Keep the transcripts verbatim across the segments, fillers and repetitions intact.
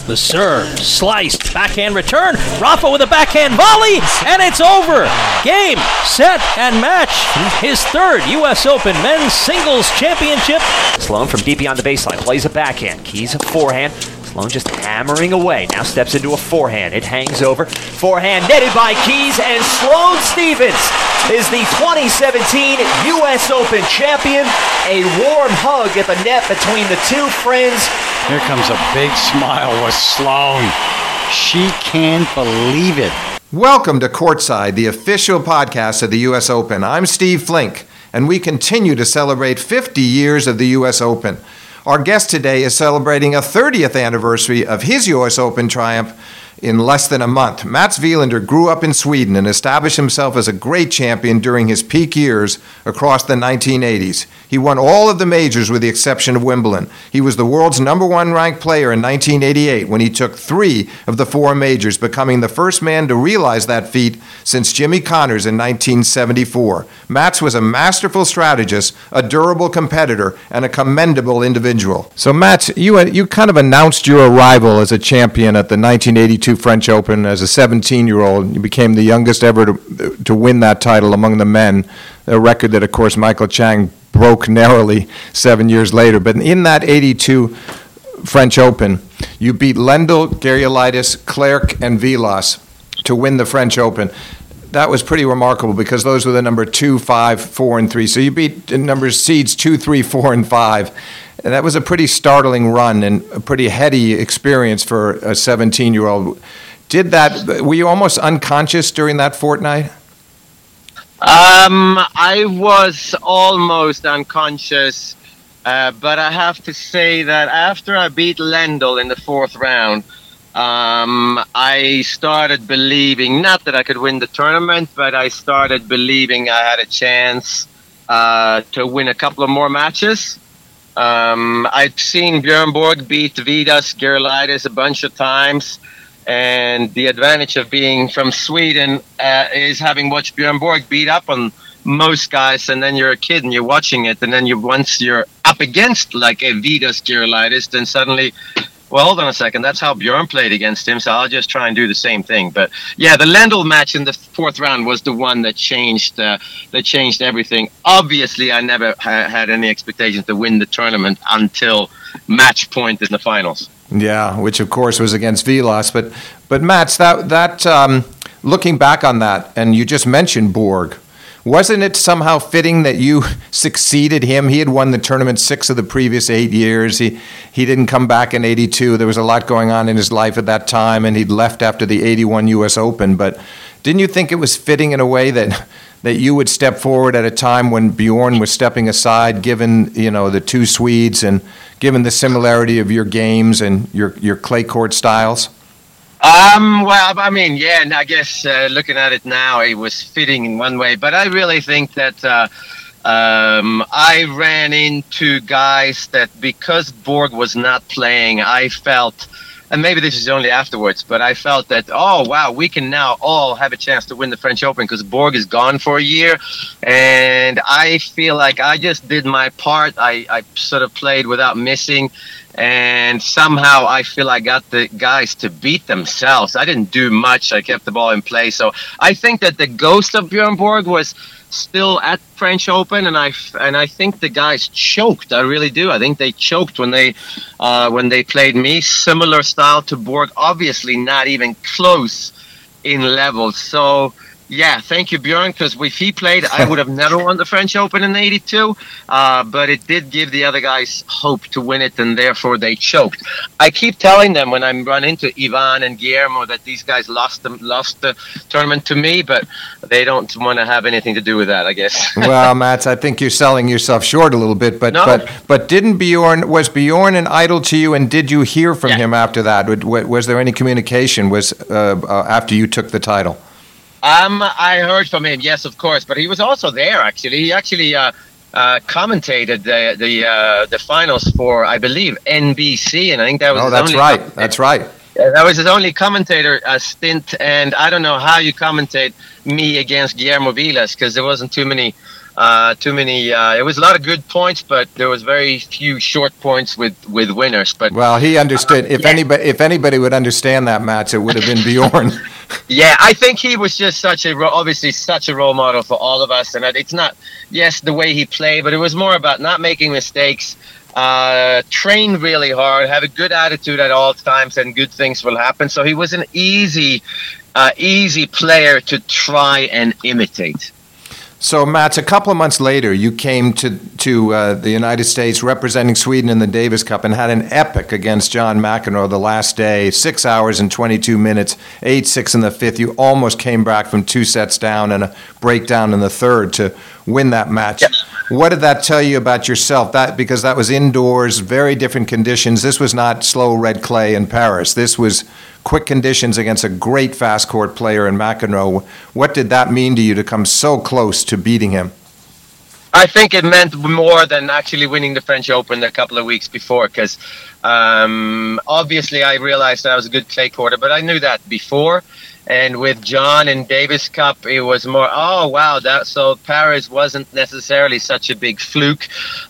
The serve, sliced, backhand return. Rafa with a backhand volley, and it's over. Game, set, and match. His third U S Open Men's Singles Championship. Sloane from deep beyond the baseline plays a backhand. Keys a forehand. Sloane just hammering away. Now steps into a forehand. It hangs over. Forehand netted by Keys, and Sloane Stephens is the twenty seventeen U S Open champion. A warm hug at the net between the two friends. Here comes a big smile with Sloane. She can't believe it. Welcome to Courtside, the official podcast of the U S Open. I'm Steve Flink, and we continue to celebrate fifty years of the U S Open. Our guest today is celebrating a thirtieth anniversary of his U S Open triumph in less than a month. Mats Wilander grew up in Sweden and established himself as a great champion during his peak years across the nineteen eighties. He won all of the majors with the exception of Wimbledon. He was the world's number one ranked player in nineteen eighty-eight when he took three of the four majors, becoming the first man to realize that feat since Jimmy Connors in nineteen seventy-four. Mats was a masterful strategist, a durable competitor, and a commendable individual. So Mats, you you kind of announced your arrival as a champion at the nineteen eighty-two French Open as a seventeen-year-old. You became the youngest ever to, to win that title among the men, a record that, of course, Michael Chang broke narrowly seven years later. But in that eighty-two French Open, you beat Lendl, Gerulaitis, Clerc, and Vilas to win the French Open. That was pretty remarkable because those were the number two, five, four, and three. So you beat numbers seeds two, three, four, and five. And that was a pretty startling run and a pretty heady experience for a seventeen-year-old. Did that? Were you almost unconscious during that fortnight? Um, I was almost unconscious, uh, but I have to say that after I beat Lendl in the fourth round, um, I started believing, not that I could win the tournament, but I started believing I had a chance uh, to win a couple of more matches. Um, I'd seen Björn Borg beat Vidas, Gerulaitis a bunch of times, and the advantage of being from Sweden uh, is having watched Björn Borg beat up on most guys, and then you're a kid and you're watching it, and then you once you're up against like a Vidas, Gerulaitis, then suddenly, well, hold on a second, that's how Björn played against him, so I'll just try and do the same thing. But yeah, the Lendl match in the fourth round was the one that changed uh, that changed everything. Obviously, I never ha- had any expectations to win the tournament until match point in the finals. Yeah, which of course was against Vilas. But but Mats, that that um, looking back on that, and you just mentioned Borg. Wasn't it somehow fitting that you succeeded him? He had won the tournament six of the previous eight years. He he didn't come back in eighty-two. There was a lot going on in his life at that time, and he'd left after the eighty-one U S Open. But didn't you think it was fitting in a way that that you would step forward at a time when Bjorn was stepping aside, given, you know, the two Swedes and given the similarity of your games and your, your clay court styles? Um, well, I mean, yeah, and I guess uh, looking at it now, it was fitting in one way, but I really think that uh, um, I ran into guys that because Borg was not playing, I felt, and maybe this is only afterwards, but I felt that, oh, wow, we can now all have a chance to win the French Open because Borg is gone for a year, and I feel like I just did my part. I, I sort of played without missing. And somehow I feel I got the guys to beat themselves. I didn't do much. I kept the ball in play. So I think that the ghost of Björn Borg was still at French Open, and I and I think the guys choked. I really do. I think they choked when they uh, when they played me. Similar style to Borg, obviously not even close in level. So. Yeah, thank you, Björn, because if he played, I would have never won the French Open in eighty-two, uh, but it did give the other guys hope to win it, and therefore they choked. I keep telling them when I run into Ivan and Guillermo that these guys lost the, lost the tournament to me, but they don't want to have anything to do with that, I guess. Well, Mats, I think you're selling yourself short a little bit, but no. but but didn't Bjorn, was Bjorn an idol to you, and did you hear from yeah. him after that? Was, was there any communication was uh, uh, after you took the title? Um, I heard from him, yes, of course, but he was also there. Actually, he actually uh, uh, commentated the the uh, the finals for, I believe, N B C, and I think that was. Oh, his that's only right. That's right. Uh, that was his only commentator uh, stint, and I don't know how you commentate me against Guillermo Vilas because there wasn't too many Uh, too many. Uh, it was a lot of good points, but there was very few short points with, with winners. But well, he understood. uh, if yeah. anybody if anybody would understand that match, it would have been Bjorn. Yeah, I think he was just such a ro- obviously such a role model for all of us, and it's not yes the way he played, but it was more about not making mistakes. Uh, train really hard, have a good attitude at all times, and good things will happen. So he was an easy, uh, easy player to try and imitate. So, Mats, a couple of months later, you came to to uh, the United States representing Sweden in the Davis Cup and had an epic against John McEnroe the last day, six hours and twenty-two minutes, eight six in the fifth. You almost came back from two sets down and a breakdown in the third to win that match. Yep. What did that tell you about yourself? That because that was indoors, very different conditions. This was not slow red clay in Paris. This was quick conditions against a great fast court player in McEnroe. What did that mean to you to come so close to beating him? I think it meant more than actually winning the French Open a couple of weeks before, because um, obviously I realized that I was a good clay courter, but I knew that before. And with John and Davis Cup, it was more, oh, wow, that so Paris wasn't necessarily such a big fluke.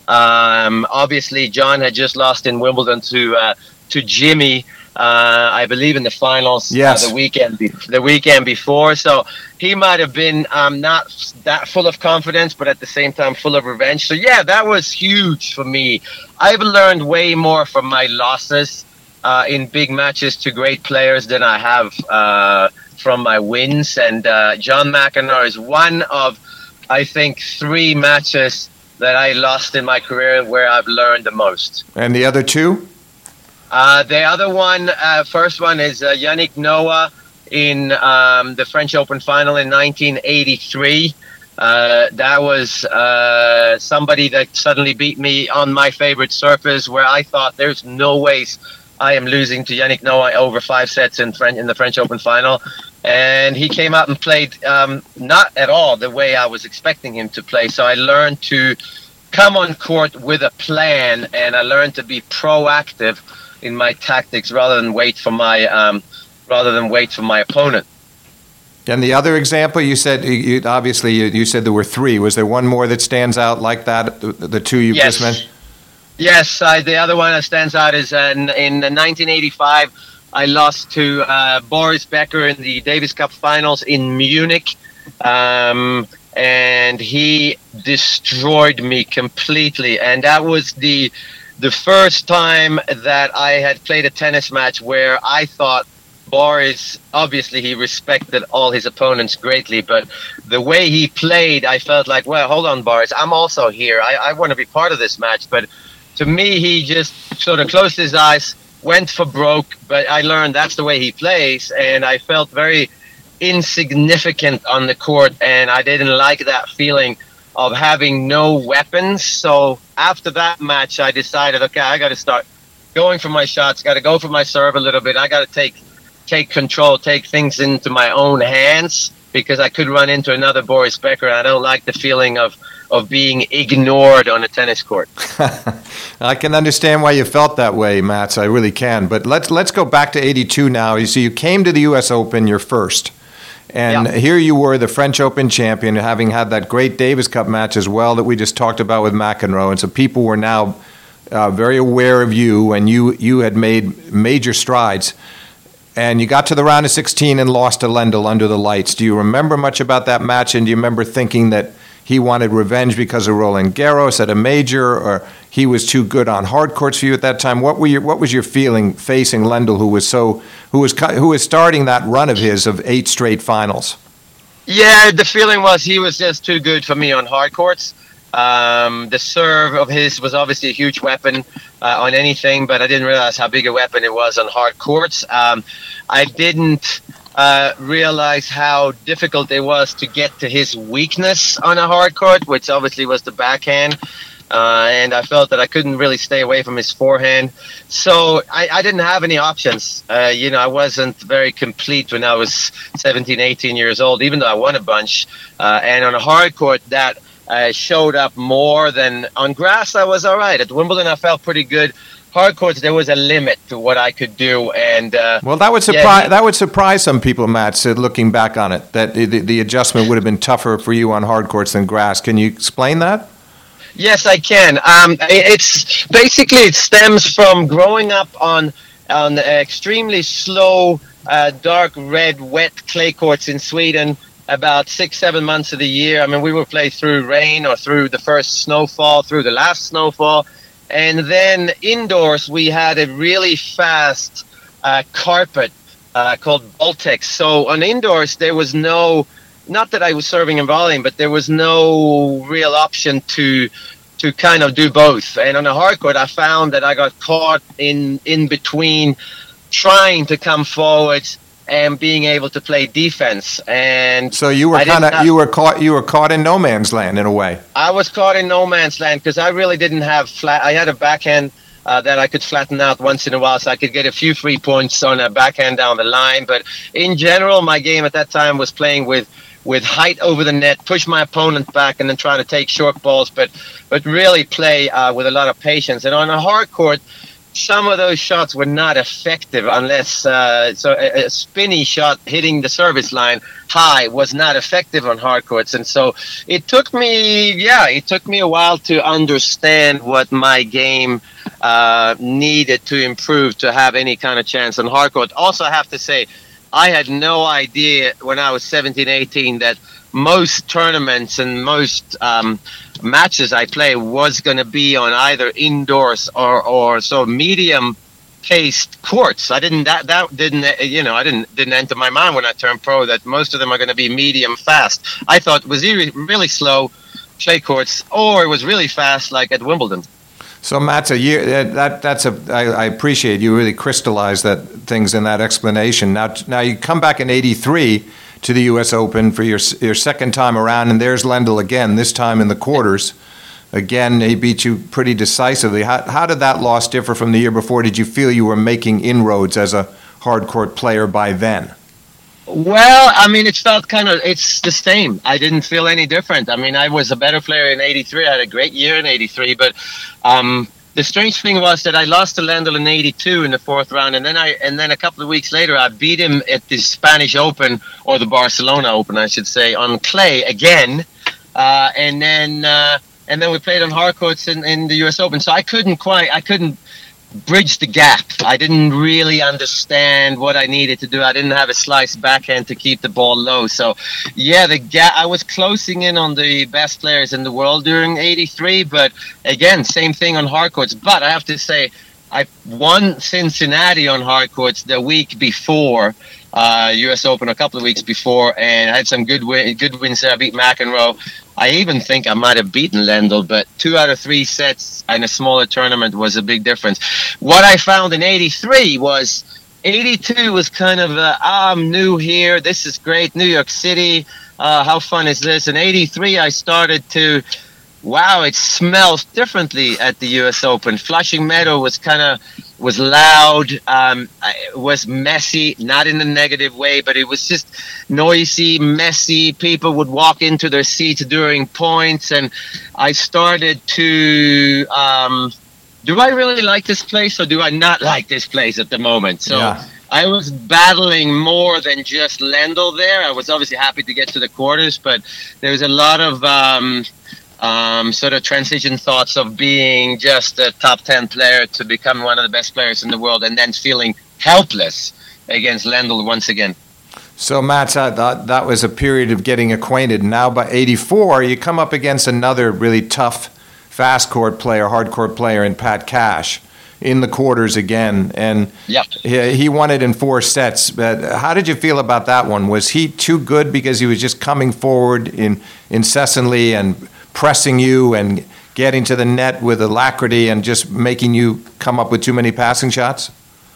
Um, obviously, John had just lost in Wimbledon to uh, to Jimmy, uh, I believe, in the finals yes. uh, the weekend be- the weekend before. So he might have been um, not that full of confidence, but at the same time full of revenge. So, yeah, that was huge for me. I've learned way more from my losses uh, in big matches to great players than I have uh, from my wins. And uh, John McEnroe is one of, I think, three matches that I lost in my career where I've learned the most. And the other two? Uh, the other one, uh, first one is uh, Yannick Noah in um, the French Open final in nineteen eighty-three. Uh, that was uh, somebody that suddenly beat me on my favorite surface, where I thought there's no ways I am losing to Yannick Noah over five sets in, French, in the French Open final. And he came out and played um, not at all the way I was expecting him to play. So I learned to come on court with a plan, and I learned to be proactive in my tactics rather than wait for my um, rather than wait for my opponent. And the other example, you said, you, obviously, you, you said there were three. Was there one more that stands out like that, the, the two you Yes. just mentioned? Yes, I, the other one that stands out is uh, in, in nineteen eighty-five, I lost to uh, Boris Becker in the Davis Cup finals in Munich. Um, and he destroyed me completely. And that was the the first time that I had played a tennis match where I thought Boris, obviously he respected all his opponents greatly, but the way he played, I felt like, well, hold on, Boris, I'm also here. I, I want to be part of this match. But to me, he just sort of closed his eyes, went for broke, but I learned that's the way he plays, and I felt very insignificant on the court, and I didn't like that feeling of having no weapons. So after that match, I decided, okay, I got to start going for my shots, got to go for my serve a little bit. I got to take take control, take things into my own hands, because I could run into another Boris Becker, and I don't like the feeling of, of being ignored on a tennis court. I can understand why you felt that way, Mats. I really can. But let's let's go back to eighty-two now. You see, you came to the U S Open, your first. And yeah. Here you were, the French Open champion, having had that great Davis Cup match as well that we just talked about with McEnroe. And so people were now uh, very aware of you, and you, you had made major strides. And you got to the round of sixteen and lost to Lendl under the lights. Do you remember much about that match? And do you remember thinking that he wanted revenge because of Roland Garros at a major, or he was too good on hard courts for you at that time? What were your What was your feeling facing Lendl, who was so who was who was starting that run of his of eight straight finals? Yeah, the feeling was he was just too good for me on hard courts. Um, the serve of his was obviously a huge weapon uh, on anything, but I didn't realize how big a weapon it was on hard courts. Um, I didn't uh, realize how difficult it was to get to his weakness on a hard court, which obviously was the backhand. Uh, and I felt that I couldn't really stay away from his forehand. So I, I didn't have any options. Uh, you know, I wasn't very complete when I was seventeen, eighteen years old, even though I won a bunch. Uh, and on a hard court, that uh, showed up more than on grass. I was all right. At Wimbledon, I felt pretty good. hard courts, there was a limit to what I could do. And uh, well, that would yeah, surprise he- that would surprise some people, Matt. Said looking back on it, that the, the adjustment would have been tougher for you on hard courts than grass. Can you explain that? Yes, I can. Um, it's basically it stems from growing up on on extremely slow, uh, dark red, wet clay courts in Sweden. About six, seven months of the year. I mean, we would play through rain or through the first snowfall, through the last snowfall. And then indoors, we had a really fast uh, carpet uh, called Baltex. So on indoors, there was no, not that I was serving and volleying, but there was no real option to to kind of do both. And on the hard court, I found that I got caught in, in between trying to come forward and being able to play defense. And so you were I didn't kind of have- you were caught you were caught in no man's land in a way. I was caught in no man's land because I really didn't have flat. I had a backhand uh, that I could flatten out once in a while, so I could get a few free points on a backhand down the line. But in general, my game at that time was playing with with height over the net, push my opponent back, and then try to take short balls. But but really play uh, with a lot of patience. And on a hard court, some of those shots were not effective unless uh, so a, a spinny shot hitting the service line high was not effective on hard courts. And so it took me, yeah, it took me a while to understand what my game uh, needed to improve to have any kind of chance on hard court. Also, I have to say, I had no idea when I was seventeen, eighteen that most tournaments and most um, matches I play was going to be on either indoors or, or so medium paced courts. I didn't that that didn't you know I didn't didn't enter my mind when I turned pro that most of them are going to be medium fast. I thought it was either really slow clay courts or it was really fast like at Wimbledon. So Matt, a year that that's a I, I appreciate you really crystallized that things in that explanation. Now now you come back in eighty-three to the U S Open for your your second time around, and there's Lendl again. This time in the quarters, again he beat you pretty decisively. How how did that loss differ from the year before? Did you feel you were making inroads as a hard court player by then? Well, I mean, it felt kind of, it's the same. I didn't feel any different. I mean, I was a better player in eighty-three. I had a great year in eighty-three, but um, the strange thing was that I lost to Lendl in eighty-two in the fourth round, and then I and then a couple of weeks later, I beat him at the Spanish Open, or the Barcelona Open, I should say, on clay again, uh, and then uh, and then we played on hard courts in, in the U S Open. So I couldn't quite, I couldn't bridge the gap. I didn't really understand what I needed to do. I didn't have a slice backhand to keep the ball low. So, yeah, the gap. I was closing in on the best players in the world during eighty-three. But again, same thing on hard courts. But I have to say, I won Cincinnati on hard courts the week before uh, U S Open, a couple of weeks before, and I had some good win, good wins there. I beat McEnroe. I even think I might have beaten Lendl, but two out of three sets in a smaller tournament was a big difference. What I found in eighty-three was eighty-two was kind of, uh, ah, I'm new here. This is great. New York City. Uh, how fun is this? In eighty-three, I started to, wow, it smells differently at the U S Open. Flushing Meadow was kind of, was loud, um, it was messy, not in a negative way, but it was just noisy, messy. People would walk into their seats during points, and I started to, um, do I really like this place or do I not like this place at the moment? So Yeah. I was battling more than just Lendl there. I was obviously happy to get to the quarters, but there was a lot of um, um, sort of transition thoughts of being just a top ten player to become one of the best players in the world, and then feeling helpless against Lendl once again. So, Matt, uh, that, that was a period of getting acquainted. Now, by eighty-four, you come up against another really tough fast court player, hard court player in Pat Cash in the quarters again. And Yep. he, he won it in four sets. But how did you feel about that one? Was he too good because he was just coming forward in, incessantly and pressing you and getting to the net with alacrity and just making you come up with too many passing shots?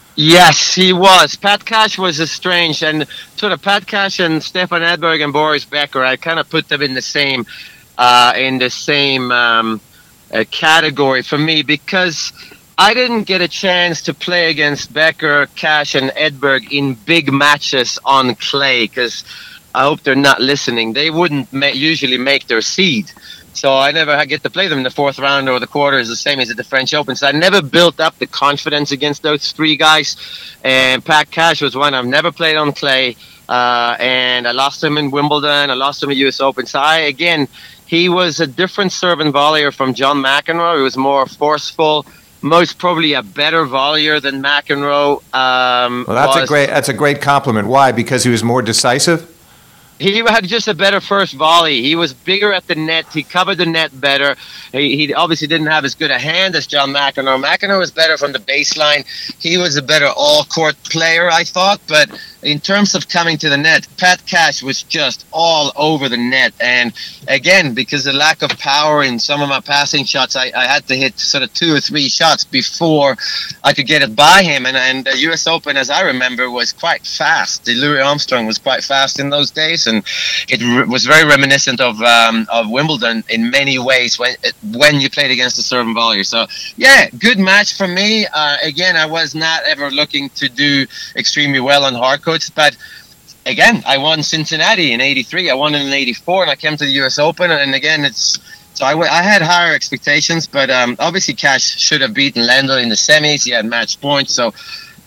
Yes, he was. Pat Cash was a strange, and sort of Pat Cash and Stefan Edberg and Boris Becker, I kind of put them in the same, uh, in the same um, uh, category for me, because I didn't get a chance to play against Becker, Cash, and Edberg in big matches on clay, because I hope they're not listening. They wouldn't ma- usually make their seed. So I never get to play them in the fourth round or the quarters, the same as at the French Open. So I never built up the confidence against those three guys. And Pat Cash was one I've never played on clay. Uh, and I lost him in Wimbledon. I lost him at U S Open. So I, again, he was a different serve and volleyer from John McEnroe. He was more forceful, most probably a better volleyer than McEnroe. Um, well, that's was. a great that's a great compliment. Why? Because he was more decisive? He had just a better first volley. He was bigger at the net. He covered the net better. He, he obviously didn't have as good a hand as John McEnroe. McEnroe was better from the baseline. He was a better all-court player, I thought. But in terms of coming to the net, Pat Cash was just all over the net. And again, because of the lack of power in some of my passing shots, I, I had to hit sort of two or three shots before I could get it by him. And, and the U S Open, as I remember, was quite fast. The Louis Armstrong was quite fast in those days. And it re- was very reminiscent of um, of Wimbledon in many ways when when you played against a serve and volleyer. So, yeah, good match for me. Uh, again, I was not ever looking to do extremely well on hard courts, but again, I won Cincinnati in eighty-three. I won it in eighty-four, and I came to the U S Open. And again, it's so I, w- I had higher expectations, but um, obviously Cash should have beaten Lendl in the semis. He had match points, so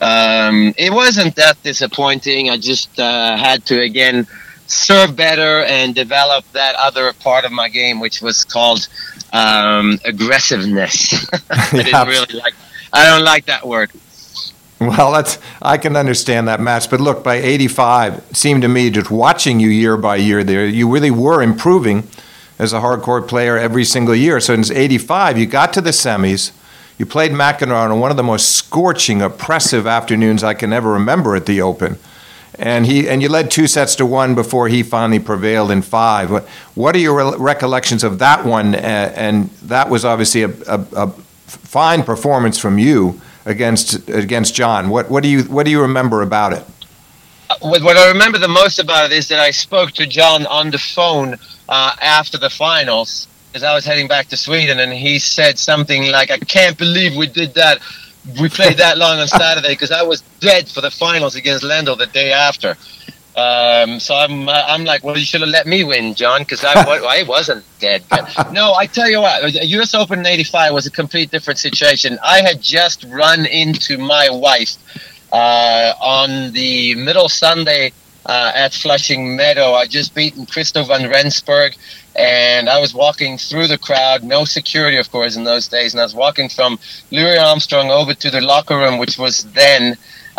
um, it wasn't that disappointing. I just uh, had to, again, serve better and develop that other part of my game, which was called um, aggressiveness. I didn't Yeah. really like. I don't like that word. Well, that's I can understand that match, but look, by eighty-five, it seemed to me, just watching you year by year there, you really were improving as a hardcourt player every single year. So in eighty-five, you got to the semis, you played McEnroe on one of the most scorching, oppressive afternoons I can ever remember at the Open. And he and you led two sets to one before he finally prevailed in five. What, what are your re- recollections of that one? Uh, and that was obviously a, a, a fine performance from you against against John. What what do you what do you remember about it? What, what I remember the most about it is that I spoke to John on the phone uh, after the finals, as I was heading back to Sweden, and he said something like, "I can't believe we did that. We played that long on Saturday because I was dead for the finals against Lendl the day after." Um, so I'm uh, I'm like, well, you should have let me win, John, because I, I wasn't dead. But no, I tell you what, U S Open in eighty-five was a complete different situation. I had just run into my wife uh, on the middle Sunday uh, at Flushing Meadow. I just beaten Christo van Rensburg, and I was walking through the crowd, no security, of course, in those days, and I was walking from Louis Armstrong over to the locker room, which was then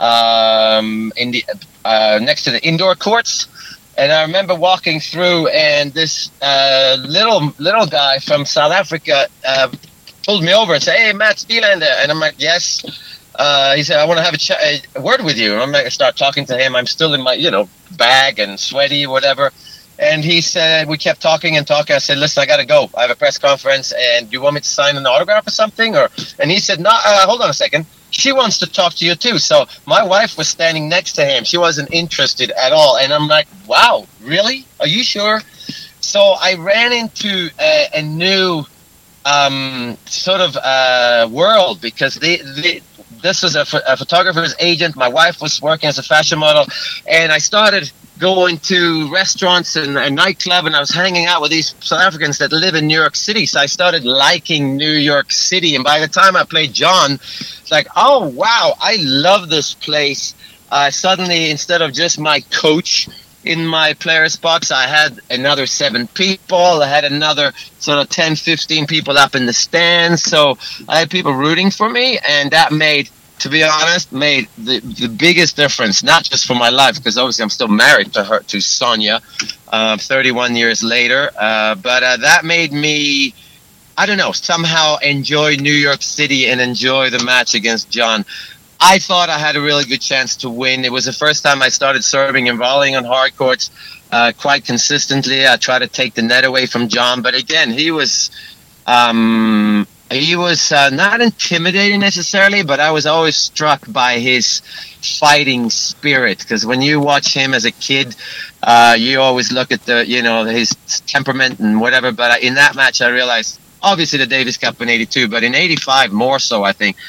um, in the uh, next to the indoor courts. And I remember walking through, and this uh, little little guy from South Africa uh, pulled me over and said, "Hey, Matt Stielander," and I'm like, "Yes." Uh, he said, "I want to have a, ch- a word with you." And I'm like, I start talking to him. I'm still in my, you know, bag and sweaty, whatever. And he said, we kept talking and talking. I said, "Listen, I got to go. I have a press conference, and do you want me to sign an autograph or something?" Or, and he said, "No, uh, hold on a second. She wants to talk to you too." So my wife was standing next to him. She wasn't interested at all. And I'm like, wow, really? Are you sure? So I ran into a, a new um, sort of uh, world, because they, they, this was a, a photographer's agent. My wife was working as a fashion model. And I started going to restaurants and a nightclub, and I was hanging out with these South Africans that live in New York City. So I started liking New York City. And by the time I played John, it's like, oh, wow, I love this place. Uh, suddenly, instead of just my coach in my players box, I had another seven people. I had another sort of ten, fifteen people up in the stands. So I had people rooting for me, and that made, to be honest, made the, the biggest difference, not just for my life, because obviously I'm still married to her, to Sonia, uh, thirty-one years later. Uh, but uh, that made me, I don't know, somehow enjoy New York City and enjoy the match against John. I thought I had a really good chance to win. It was the first time I started serving and volleying on hard courts uh, quite consistently. I tried to take the net away from John, but again, he was... Um, He was uh, not intimidating necessarily, but I was always struck by his fighting spirit. Because when you watch him as a kid, uh, you always look at the, you know, his temperament and whatever. But in that match, I realized, obviously the Davis Cup in eighty-two, but in eighty-five more so, I think,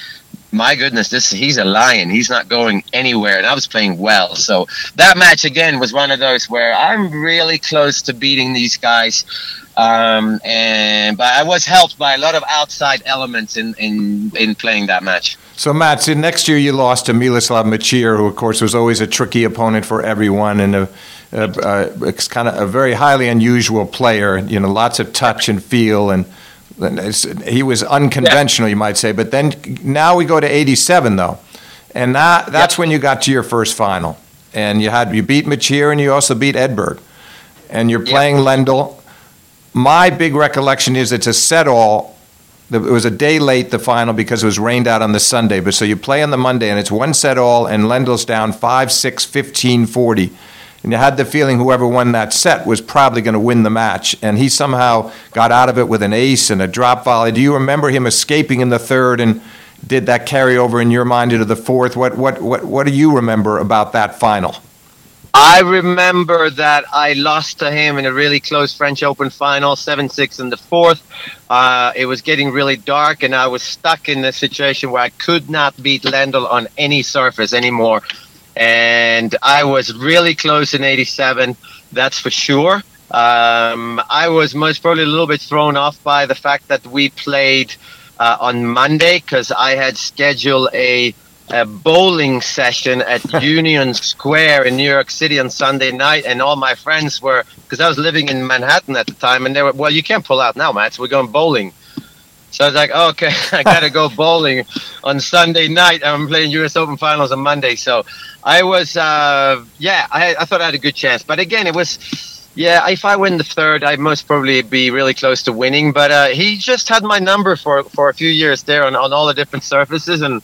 my goodness, this he's a lion. He's not going anywhere, and I was playing well. So that match again was one of those where I'm really close to beating these guys, um, and but I was helped by a lot of outside elements in in, in playing that match. So, Matt, so next year you lost to Miloslav Machir, who, of course, was always a tricky opponent for everyone, and a, a, a, a kind of a very highly unusual player. You know, lots of touch and feel, and, and he was unconventional, yeah. you might say. But then now we go to eighty-seven, though, and that, that's yep. when you got to your first final, and you had you beat Machir, and you also beat Edberg, and you're playing yep. Lendl. My big recollection is it's a set-all. It was a day late, the final, because it was rained out on the Sunday. But so you play on the Monday, and it's one set all, and Lendl's down five six, fifteen forty. And you had the feeling whoever won that set was probably going to win the match. And he somehow got out of it with an ace and a drop volley. Do you remember him escaping in the third, and did that carry over in your mind into the fourth? What what what what do you remember about that final? I remember that I lost to him in a really close French Open final, seven six in the fourth. Uh, it was getting really dark, and I was stuck in a situation where I could not beat Lendl on any surface anymore. And I was really close in eighty-seven, that's for sure. Um, I was most probably a little bit thrown off by the fact that we played uh, on Monday, because I had scheduled a a bowling session at Union Square in New York City on Sunday night, and all my friends were, because I was living in Manhattan at the time, and they were, well, you can't pull out now, Matt, so we're going bowling. So I was like, oh, okay, I got to go bowling on Sunday night. I'm playing U S Open Finals on Monday. So I was, uh, yeah, I, I thought I had a good chance. But again, it was, yeah, if I win the third, I'd most probably be really close to winning. But uh, he just had my number for, for a few years there on, on all the different surfaces, and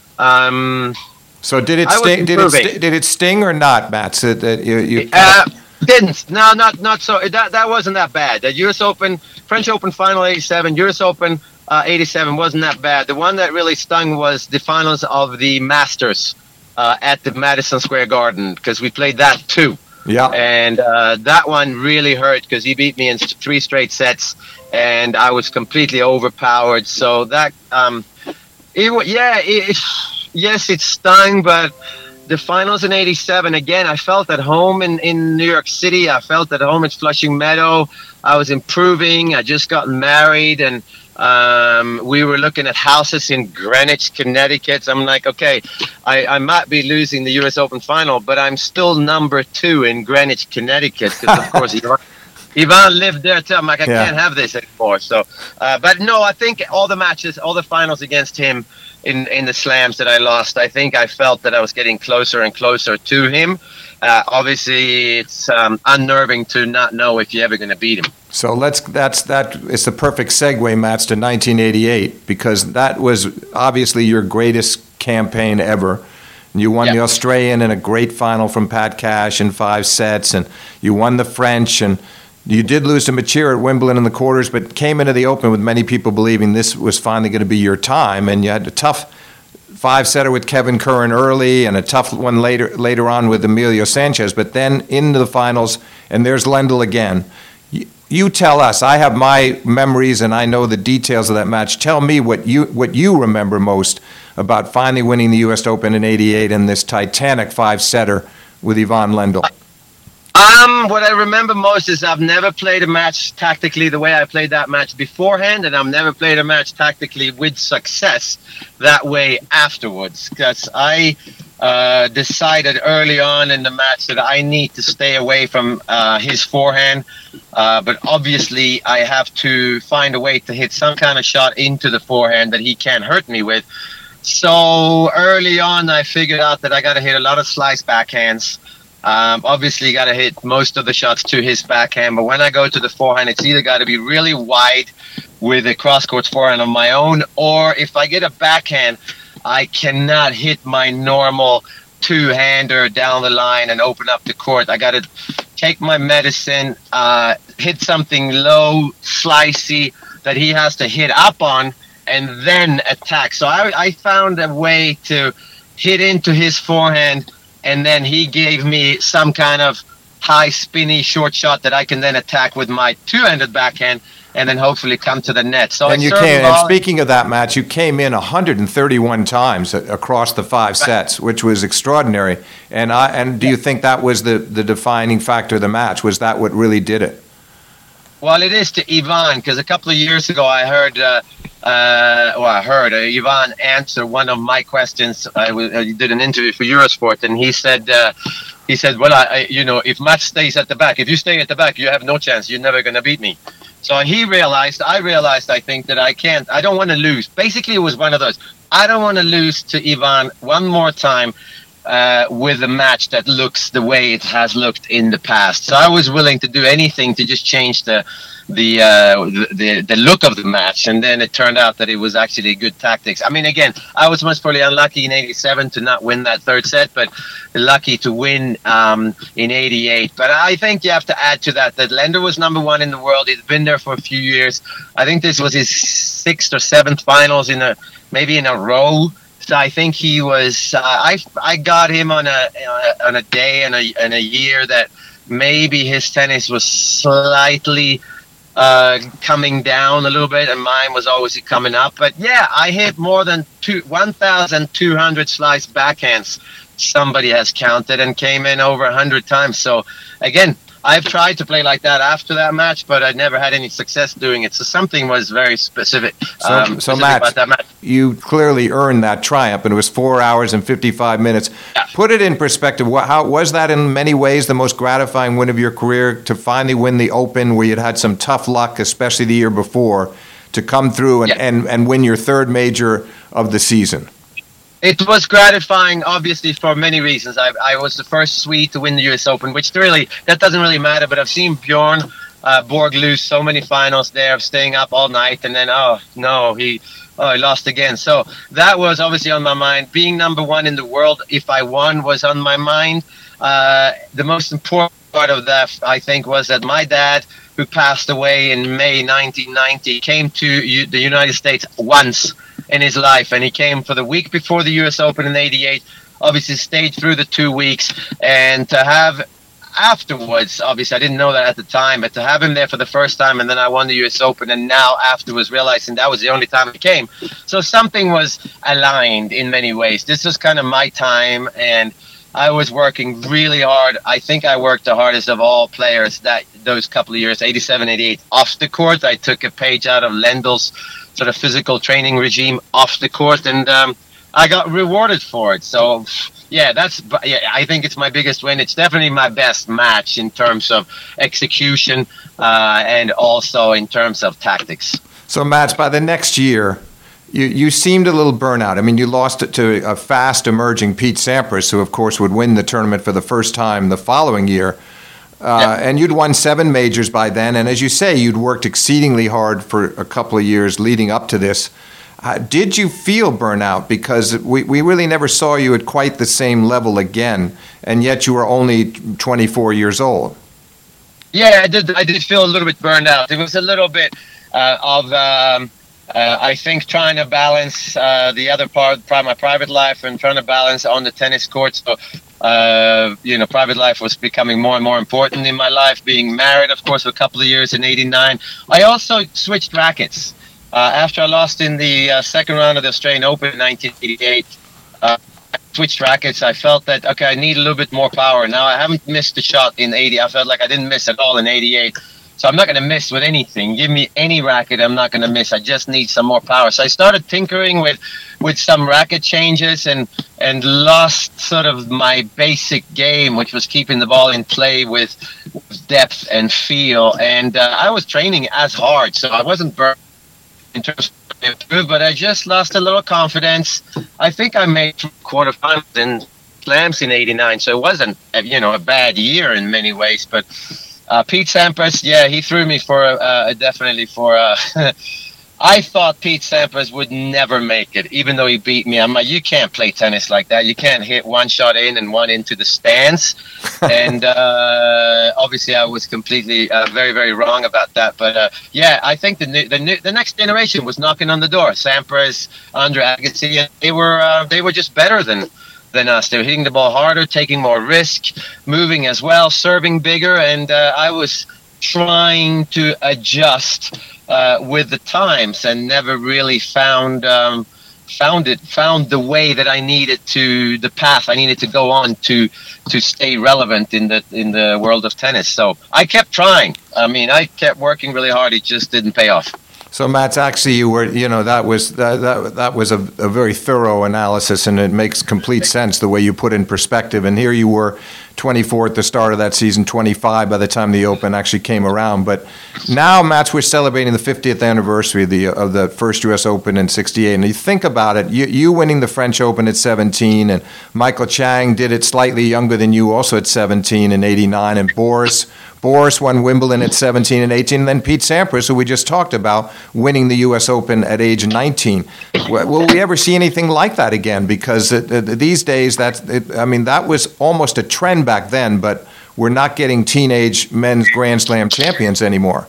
Um, so did it sting? Did it, st- did it sting or not, Matt? So that you, you uh, didn't. No, not not so. That that wasn't that bad. The U S Open, French Open final eighty-seven, U S Open uh, eighty-seven wasn't that bad. The one that really stung was the finals of the Masters uh, at the Madison Square Garden, because we played that too. Yeah. And uh, that one really hurt because he beat me in three straight sets, and I was completely overpowered. So that. Um, It, yeah, it, yes, it stung, but the finals in eighty-seven, again, I felt at home in, in New York City. I felt at home at Flushing Meadow. I was improving. I just got married, and um, we were looking at houses in Greenwich, Connecticut. So I'm like, okay, I, I might be losing the U S Open final, but I'm still number two in Greenwich, Connecticut, because, of course, Ivan, Ivan lived there, too. I'm like, I yeah. can't have this anymore. So, uh, but no, I think all the matches, all the finals against him in, in the slams that I lost, I think I felt that I was getting closer and closer to him. Uh, obviously, it's um, unnerving to not know if you're ever going to beat him. So let's that's that is the perfect segue, Matt, to nineteen eighty-eight, because that was obviously your greatest campaign ever. You won yep. the Australian in a great final from Pat Cash in five sets, and you won the French, and you did lose to Machir at Wimbledon in the quarters, but came into the Open with many people believing this was finally going to be your time, and you had a tough five-setter with Kevin Curran early and a tough one later later on with Emilio Sanchez, but then into the finals, and there's Lendl again. You, you tell us. I have my memories, and I know the details of that match. Tell me what you what you remember most about finally winning the U S Open in eighty-eight and this titanic five-setter with Ivan Lendl. Um, what I remember most is I've never played a match tactically the way I played that match beforehand, and I've never played a match tactically with success that way afterwards, because I uh, decided early on in the match that I need to stay away from uh, his forehand, uh, but obviously I have to find a way to hit some kind of shot into the forehand that he can't hurt me with. So early on, I figured out that I got to hit a lot of slice backhands. Um, obviously, got to hit most of the shots to his backhand. But when I go to the forehand, it's either got to be really wide with a cross-court forehand of my own, or if I get a backhand, I cannot hit my normal two-hander down the line and open up the court. I got to take my medicine, uh, hit something low, slicey that he has to hit up on, and then attack. So I, I found a way to hit into his forehand, and then he gave me some kind of high spinny short shot that I can then attack with my two-handed backhand, and then hopefully come to the net. So and I you served came. the And ball. speaking of that match, you came in one hundred thirty-one times a- across the five sets, which was extraordinary. And I and do you think that was the, the defining factor of the match? Was that what really did it? Well, it is to Ivan, because a couple of years ago I heard, uh, uh, well, I heard uh, Ivan answer one of my questions. I, w- I did an interview for Eurosport, and he said, uh, he said, well, I, I, you know, if Matt stays at the back, if you stay at the back, you have no chance. You're never going to beat me. So he realized, I realized, I think that I can't, I don't want to lose. Basically, it was one of those. I don't want to lose to Ivan one more time. Uh, with a match that looks the way it has looked in the past, so I was willing to do anything to just change the the uh, the the look of the match, and then it turned out that it was actually good tactics. I mean, again, I was most probably unlucky in eighty-seven to not win that third set, but lucky to win um, in eighty-eight. But I think you have to add to that that Lender was number one in the world. He's been there for a few years. I think this was his sixth or seventh finals in a maybe in a row. So I think he was. Uh, I I got him on a on a day and a and a year that maybe his tennis was slightly uh, coming down a little bit, and mine was always coming up. But yeah, I hit more than two one thousand two hundred slice backhands. Somebody has counted, and came in over a hundred times. So again, I've tried to play like that after that match, but I never had any success doing it. So something was very specific, So, um, so specific Matt, about that match. you clearly earned that triumph, and it was four hours and fifty-five minutes. Yeah. Put it in perspective. What, how was that in many ways the most gratifying win of your career, to finally win the Open, where you'd had some tough luck, especially the year before, to come through and, Yeah. and, and win your third major of the season? It was gratifying, obviously, for many reasons. I, I was the first Swede to win the U S Open, which really, that doesn't really matter, but I've seen Bjorn uh, Borg lose so many finals there, of staying up all night, and then, oh, no, he, oh, he lost again. So that was obviously on my mind. Being number one in the world, if I won, was on my mind. Uh, the most important part of that, I think, was that my dad, who passed away in May nineteen ninety, came to U- the United States once in his life, and he came for the week before the U S Open in eighty-eight, obviously stayed through the two weeks, and to have afterwards, obviously I didn't know that at the time, but to have him there for the first time, and then I won the U S Open, and now afterwards realizing that was the only time he came. So something was aligned in many ways. This was kind of my time, and I was working really hard. I think I worked the hardest of all players that those couple of years, eighty-seven, eighty-eight, off the court. I took a page out of Lendel's sort of physical training regime off the court, and um, I got rewarded for it. So, yeah, that's yeah. I think it's my biggest win. It's definitely my best match in terms of execution uh, and also in terms of tactics. So, Mats, by the next year, you, you seemed a little burnout. I mean, you lost it to a fast emerging Pete Sampras, who, of course, would win the tournament for the first time the following year. Uh, Yeah. And you'd won seven majors by then. And as you say, you'd worked exceedingly hard for a couple of years leading up to this. Uh, did you feel burnout? Because we, we really never saw you at quite the same level again, and yet you were only twenty-four years old. Yeah, I did. I did feel a little bit burned out. It was a little bit uh, of, um, uh, I think, trying to balance uh, the other part, pri- my private life, and trying to balance on the tennis court. So, uh, you know, private life was becoming more and more important in my life. Being married, of course, for a couple of years in eighty-nine. I also switched rackets. Uh, after I lost in the uh, second round of the Australian Open in nineteen eighty-eight, uh, I switched rackets. I felt that, okay, I need a little bit more power. Now, I haven't missed a shot in eighty. I felt like I didn't miss at all in eighty-eight. So I'm not going to miss with anything. Give me any racket, I'm not going to miss. I just need some more power. So I started tinkering with, with some racket changes and, and lost sort of my basic game, which was keeping the ball in play with, with depth and feel. And uh, I was training as hard, so I wasn't burnt in terms of improve, but I just lost a little confidence. I think I made quarterfinals and slams in eighty-nine, so it wasn't, you know, a bad year in many ways. But uh, Pete Sampras, yeah, he threw me for uh, definitely for. Uh, I thought Pete Sampras would never make it, even though he beat me. I'm like, you can't play tennis like that. You can't hit one shot in and one into the stands. and uh, obviously, I was completely uh, very, very wrong about that. But uh, yeah, I think the new, the new, the next generation was knocking on the door. Sampras, Andre Agassi, they were uh, they were just better than than us. They were hitting the ball harder, taking more risk, moving as well, serving bigger, and uh, I was trying to adjust uh, with the times and never really found um, found it found the way that I needed to the path I needed to go on to to stay relevant in the in the world of tennis. So I kept trying. I mean, I kept working really hard. It just didn't pay off. So, Mats, actually, you were, you know, that was that that, that was a, a very thorough analysis, and it makes complete sense the way you put in perspective. And here you were, twenty-four at the start of that season, twenty-five by the time the Open actually came around. But now, Mats, we're celebrating the fiftieth anniversary of the of the first U S Open in sixty-eight. And you think about it, you, you winning the French Open at seventeen, and Michael Chang did it slightly younger than you, also at seventeen in eighty-nine, and Boris. Boris won Wimbledon at seventeen and eighteen, and then Pete Sampras, who we just talked about, winning the U S Open at age nineteen. Will we ever see anything like that again? Because it, it, these days, that's, it, I mean, that was almost a trend back then, but we're not getting teenage men's Grand Slam champions anymore.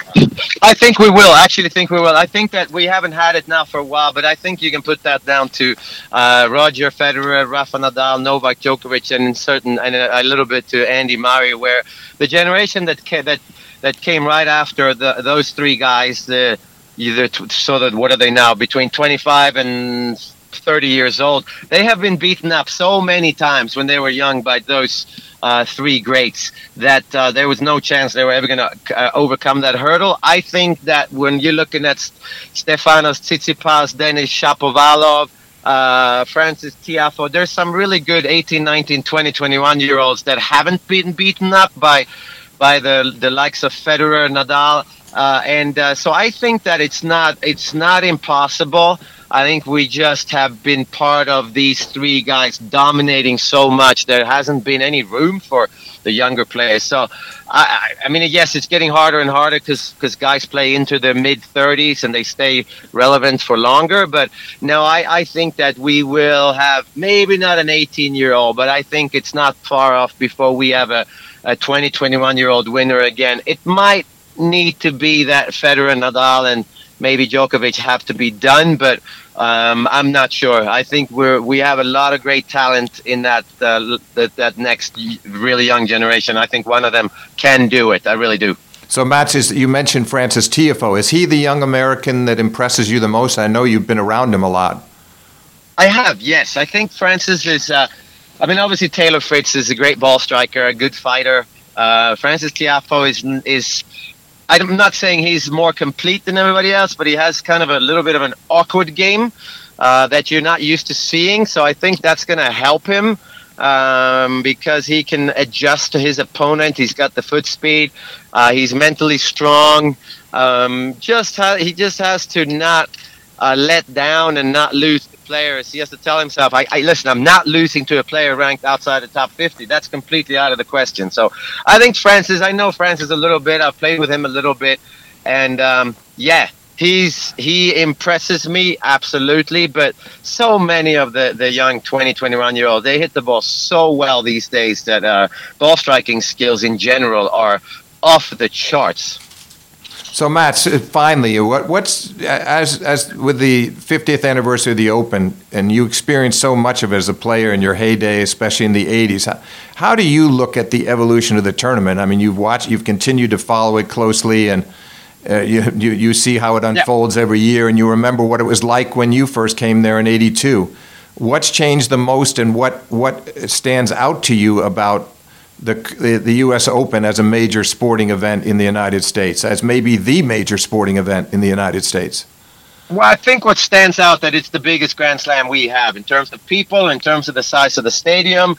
I think we will. Actually, think we will. I think that we haven't had it now for a while, but I think you can put that down to uh, Roger Federer, Rafa Nadal, Novak Djokovic, and certain and a, a little bit to Andy Murray, where the generation that ca- that that came right after the, those three guys, the either t- so that what are they now between twenty-five and thirty years old? They have been beaten up so many times when they were young by those uh, three greats that uh, there was no chance they were ever going to uh, overcome that hurdle. I think that when you're looking at Stefanos Tsitsipas, Denis Shapovalov, uh, Francis Tiafoe, there's some really good eighteen, nineteen, twenty, twenty-one year olds that haven't been beaten up by by the the likes of Federer, Nadal, uh, and uh, so I think that it's not it's not impossible. I think we just have been part of these three guys dominating so much. There hasn't been any room for the younger players. So, I, I mean, yes, it's getting harder and harder because because guys play into their mid thirties and they stay relevant for longer. But no, I, I think that we will have maybe not an eighteen-year-old, but I think it's not far off before we have a, a twenty, twenty-one-year-old winner again. It might need to be that Federer, Nadal, and maybe Djokovic have to be done, but um, I'm not sure. I think we're we have a lot of great talent in that uh, that, that next really young generation. I think one of them can do it. I really do. So, Mats, is, you mentioned Francis Tiafoe. Is he the young American that impresses you the most? I know you've been around him a lot. I have, yes. I think Francis is. Uh, I mean, obviously Taylor Fritz is a great ball striker, a good fighter. Uh, Francis Tiafoe is is. I'm not saying he's more complete than everybody else, but he has kind of a little bit of an awkward game uh, that you're not used to seeing. So I think that's going to help him um, because he can adjust to his opponent. He's got the foot speed. Uh, he's mentally strong. Um, just ha- he just has to not uh, let down and not lose the players. He has to tell himself, I, I listen, I'm not losing to a player ranked outside the top fifty. That's completely out of the question. So I think Francis, I know Francis a little bit. I've played with him a little bit. And um, yeah, he's he impresses me, absolutely. But so many of the, the young twenty, twenty-one-year-olds, they hit the ball so well these days that uh, ball striking skills in general are off the charts. So, Mats, finally, what, what's as as with the fiftieth anniversary of the Open, and you experienced so much of it as a player in your heyday, especially in the eighties. How, how do you look at the evolution of the tournament? I mean, you've watched, you've continued to follow it closely, and uh, you, you you see how it unfolds yeah. every year, and you remember what it was like when you first came there in eighty-two. What's changed the most, and what what stands out to you about The, the the U S Open as a major sporting event in the United States, as maybe the major sporting event in the United States? Well, I think what stands out that it's the biggest Grand Slam we have in terms of people, in terms of the size of the stadium,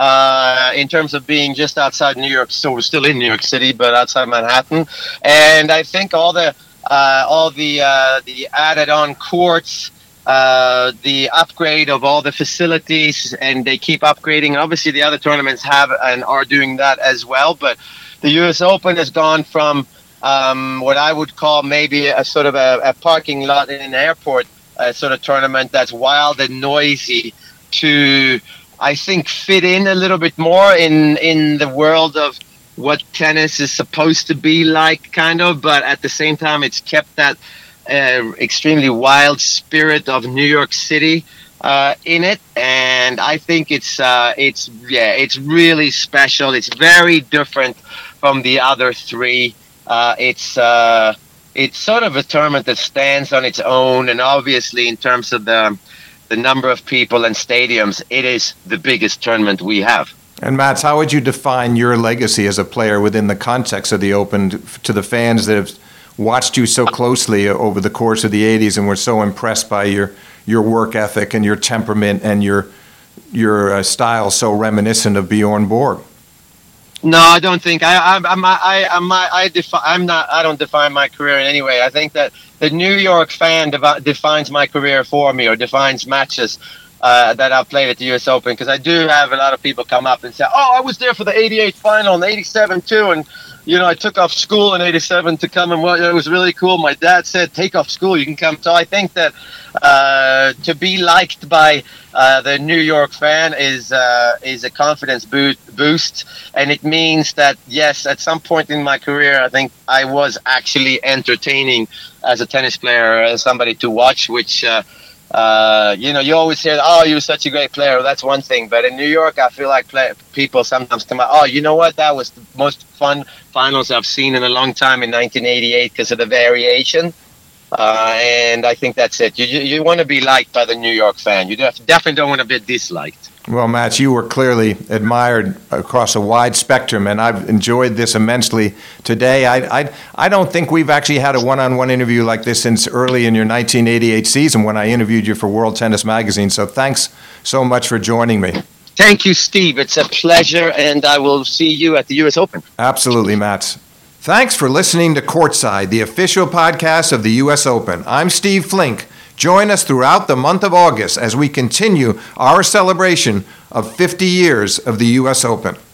uh, in terms of being just outside New York. So we're still in New York City, but outside Manhattan. And I think all the uh, all the uh, the added-on courts. Uh, the upgrade of all the facilities, and they keep upgrading. Obviously, the other tournaments have and are doing that as well. But the U S Open has gone from um, what I would call maybe a sort of a, a parking lot in an airport uh, sort of tournament that's wild and noisy to, I think, fit in a little bit more in in the world of what tennis is supposed to be like, kind of. But at the same time, it's kept that Uh, extremely wild spirit of New York City uh, in it, and I think it's uh, it's yeah it's really special. It's very different from the other three Uh, it's uh, it's sort of a tournament that stands on its own, and obviously in terms of the the number of people and stadiums, it is the biggest tournament we have. And Mats, how would you define your legacy as a player within the context of the Open to the fans that have watched you so closely over the course of the eighties and were so impressed by your your work ethic and your temperament and your your uh, style so reminiscent of Bjorn Borg? No, I don't think I. I'm. I'm. I. I'm. I. I defi- I'm not. I don't define my career in any way. I think that the New York fan devi- defines my career for me, or defines matches uh, that I've played at the U S Open. Because I do have a lot of people come up and say, "Oh, I was there for the eighty-eight final and eighty-seven too," and you know, I took off school in eighty-seven to come and watch. It was really cool. My dad said, "Take off school, you can come." So I think that uh, to be liked by uh, the New York fan is uh, is a confidence boost, boost, and it means that yes, at some point in my career, I think I was actually entertaining as a tennis player, as somebody to watch, which. Uh, Uh, you know, you always hear, "Oh, you're such a great player." That's one thing. But in New York, I feel like play, people sometimes come out, "Oh, you know what? That was the most fun finals I've seen in a long time in nineteen eighty-eight because of the variation." Uh, and I think that's it. You you, you want to be liked by the New York fan. You definitely don't want to be disliked. Well, Mats, you were clearly admired across a wide spectrum, and I've enjoyed this immensely today. I, I, I don't think we've actually had a one-on-one interview like this since early in your nineteen eighty-eight season when I interviewed you for World Tennis Magazine, so thanks so much for joining me. Thank you, Steve. It's a pleasure, and I will see you at the U S Open. Absolutely, Mats. Thanks for listening to Courtside, the official podcast of the U S Open. I'm Steve Flink. Join us throughout the month of August as we continue our celebration of fifty years of the U S Open.